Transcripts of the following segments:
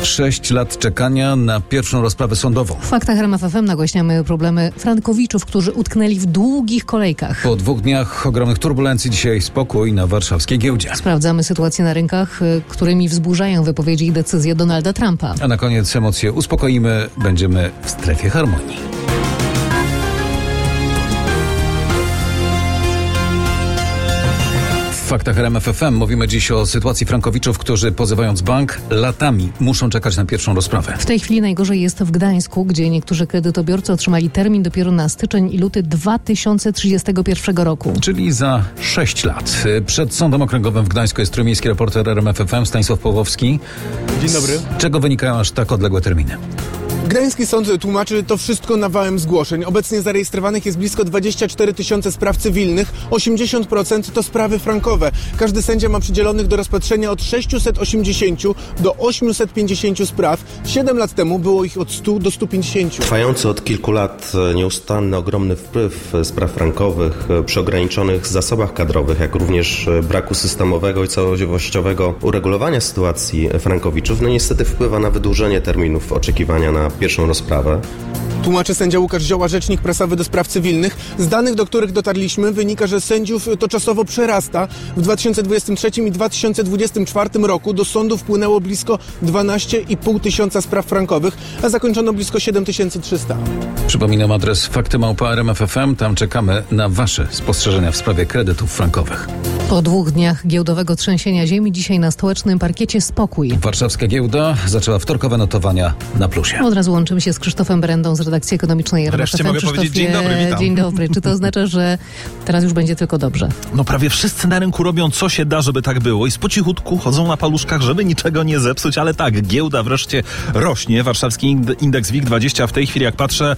6 lat czekania na pierwszą rozprawę sądową. W Faktach RMF FM nagłaśniamy problemy frankowiczów, którzy utknęli w długich kolejkach. Po 2 dniach ogromnych turbulencji dzisiaj spokój na warszawskiej giełdzie. Sprawdzamy sytuację na rynkach, którymi wzburzają wypowiedzi i decyzje Donalda Trumpa. A na koniec emocje uspokoimy. Będziemy w strefie harmonii. W Faktach RMF FM mówimy dziś o sytuacji frankowiczów, którzy pozywając bank latami muszą czekać na pierwszą rozprawę. W tej chwili najgorzej jest w Gdańsku, gdzie niektórzy kredytobiorcy otrzymali termin dopiero na styczeń i luty 2031 roku. Czyli za 6 lat. Przed Sądem Okręgowym w Gdańsku jest trójmiejski reporter RMF FM Stanisław Pawłowski. Dzień dobry. Z czego wynikają aż tak odległe terminy? Gdański sąd tłumaczy to wszystko nawałem zgłoszeń. Obecnie zarejestrowanych jest blisko 24 000 spraw cywilnych, 80% to sprawy frankowe. Każdy sędzia ma przydzielonych do rozpatrzenia od 680 do 850 spraw. 7 lat temu było ich od 100 do 150. Trwający od kilku lat nieustanny, ogromny wpływ spraw frankowych przy ograniczonych zasobach kadrowych, jak również braku systemowego i całościowego uregulowania sytuacji frankowiczów, niestety wpływa na wydłużenie terminów oczekiwania na pierwszą rozprawę. Tłumaczy sędzia Łukasz Zioła, rzecznik prasowy do spraw cywilnych. Z danych, do których dotarliśmy, wynika, że sędziów to czasowo przerasta. W 2023 i 2024 roku do sądu wpłynęło blisko 12,5 tysiąca spraw frankowych, a zakończono blisko 7300. Przypominam adres fakty@rmf.fm. Tam czekamy na Wasze spostrzeżenia w sprawie kredytów frankowych. Po 2 dniach giełdowego trzęsienia ziemi dzisiaj na stołecznym parkiecie spokój. Warszawska giełda zaczęła wtorkowe notowania na plusie. Od razu łączymy się z Krzysztofem Berendą z redakcji ekonomicznej RMF Wreszcie FM. mogę powiedzieć dzień dobry, witam. Dzień dobry. Czy to oznacza, że teraz już będzie tylko dobrze? No prawie wszyscy na rynku robią co się da, żeby tak było i po cichutku chodzą na paluszkach, żeby niczego nie zepsuć, ale tak, giełda wreszcie rośnie. Warszawski indeks WIG20 w tej chwili, jak patrzę,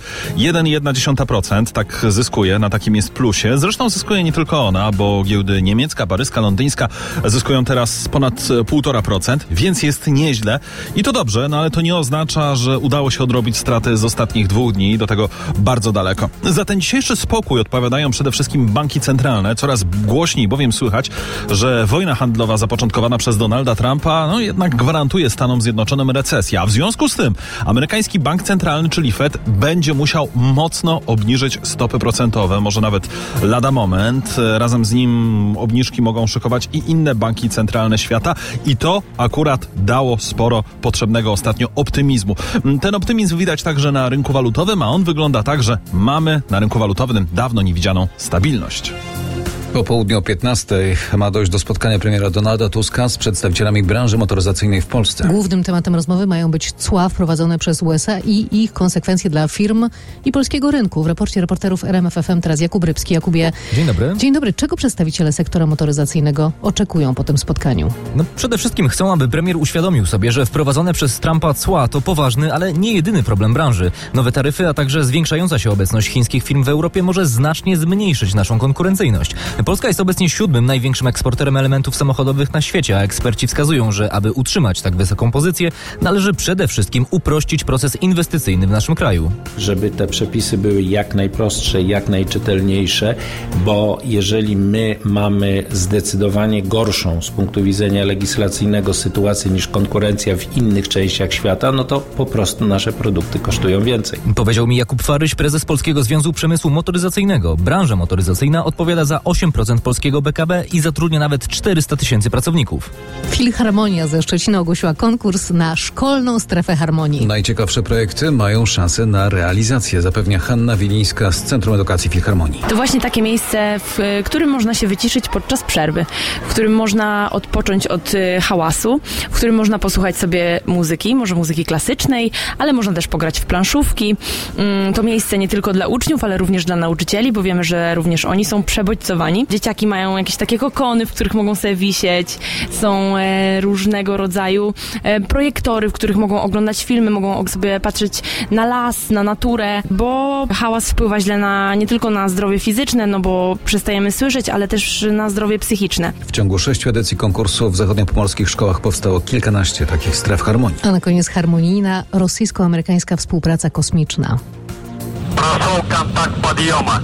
1,1%, tak zyskuje, na takim jest plusie. Zresztą zyskuje nie tylko ona, bo giełdy niemiecka, paryska, londyńska zyskują teraz ponad 1,5%, więc jest nieźle. I to dobrze, no ale to nie oznacza, że udało się odrobić straty z ostatnich 2 dni, do tego bardzo daleko. Za ten dzisiejszy spokój odpowiadają przede wszystkim banki centralne. Coraz głośniej bowiem słychać, że wojna handlowa zapoczątkowana przez Donalda Trumpa jednak gwarantuje Stanom Zjednoczonym recesję. A w związku z tym amerykański bank centralny, czyli Fed, będzie musiał mocno obniżyć stopy procentowe, może nawet lada moment. Razem z nim obniżki mogą szykować i inne banki centralne świata i to akurat dało sporo potrzebnego ostatnio optymizmu. Ten optymizm widać także na rynku walutowym, a on wygląda tak, że mamy na rynku walutowym dawno niewidzianą stabilność. Po południu o 15 ma dojść do spotkania premiera Donalda Tuska z przedstawicielami branży motoryzacyjnej w Polsce. Głównym tematem rozmowy mają być cła wprowadzone przez USA i ich konsekwencje dla firm i polskiego rynku. W raporcie reporterów RMF FM teraz Jakub Rybski. Jakubie, dzień dobry. Dzień dobry. Czego przedstawiciele sektora motoryzacyjnego oczekują po tym spotkaniu? No, przede wszystkim chcą, aby premier uświadomił sobie, że wprowadzone przez Trumpa cła to poważny, ale nie jedyny problem branży. Nowe taryfy, a także zwiększająca się obecność chińskich firm w Europie może znacznie zmniejszyć naszą konkurencyjność. Polska jest obecnie 7. największym eksporterem elementów samochodowych na świecie, a eksperci wskazują, że aby utrzymać tak wysoką pozycję, należy przede wszystkim uprościć proces inwestycyjny w naszym kraju. Żeby te przepisy były jak najprostsze, jak najczytelniejsze, bo jeżeli my mamy zdecydowanie gorszą z punktu widzenia legislacyjnego sytuację niż konkurencja w innych częściach świata, no to po prostu nasze produkty kosztują więcej. Powiedział mi Jakub Faryś, prezes Polskiego Związku Przemysłu Motoryzacyjnego. Branża motoryzacyjna odpowiada za 8% polskiego PKB i zatrudnia nawet 400 000 pracowników. Filharmonia ze Szczecina ogłosiła konkurs na szkolną strefę harmonii. Najciekawsze projekty mają szansę na realizację, zapewnia Hanna Wilińska z Centrum Edukacji Filharmonii. To właśnie takie miejsce, w którym można się wyciszyć podczas przerwy, w którym można odpocząć od hałasu, w którym można posłuchać sobie muzyki, może muzyki klasycznej, ale można też pograć w planszówki. To miejsce nie tylko dla uczniów, ale również dla nauczycieli, bo wiemy, że również oni są przebodźcowani. Dzieciaki mają jakieś takie kokony, w których mogą sobie wisieć. Są różnego rodzaju projektory, w których mogą oglądać filmy, mogą sobie patrzeć na las, na naturę, bo hałas wpływa źle nie tylko na zdrowie fizyczne, no bo przestajemy słyszeć, ale też na zdrowie psychiczne. W ciągu 6 edycji konkursu w zachodniopomorskich szkołach powstało kilkanaście takich stref harmonii. A na koniec harmonijna rosyjsko-amerykańska współpraca kosmiczna. Прошел контакт подъема. 2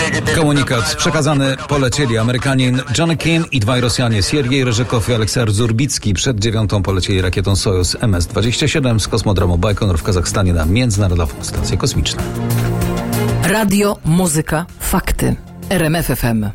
Komunikat przekazany: polecieli Amerykanin John Keane i dwaj Rosjanie, Siergiej Ryżykow i Aleksandr Zurbicki. Przed 9 polecieli rakietą Sojus MS-27 z kosmodromu Bajkonur w Kazachstanie na Międzynarodową Stację Kosmiczną. Radio, muzyka, fakty. RMF FM.